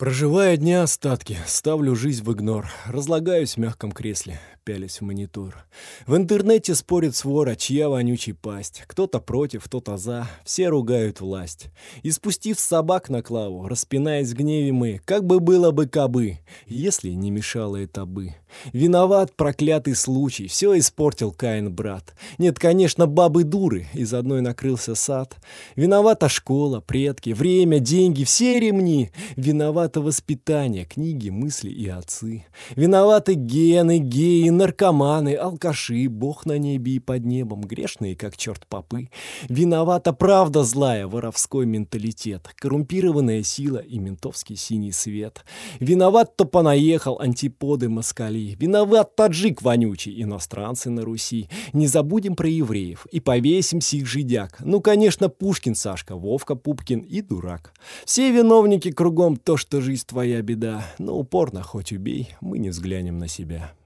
Проживая дни остатки, ставлю жизнь в игнор, разлагаюсь в мягком кресле, пялясь в монитор. В интернете спорит свора, чья вонючий пасть. Кто-то против, кто-то за, все ругают власть. И спустив собак на клаву, распинаясь в гневе мы, как бы было бы кабы, если не мешало это бы. Виноват проклятый случай, все испортил Каин брат. Нет, конечно, бабы дуры, из одной накрылся сад. Виновата школа, предки, время, деньги, все ремни. Виновато воспитание, книги, мысли и отцы. Виноваты гены, геи, наркоманы, алкаши, бог на небе и под небом, грешные, как черт попы. Виновата правда злая, воровской менталитет, коррумпированная сила и ментовский синий свет. Виноват, кто понаехал, антиподы москали. Виноват таджик вонючий, иностранцы на Руси. Не забудем про евреев и повесим сих жидяк. Ну, конечно, Пушкин, Сашка, Вовка, Пупкин и дурак. Все виновники кругом то, что жизнь твоя беда. Но упорно, хоть убей, мы не взглянем на себя.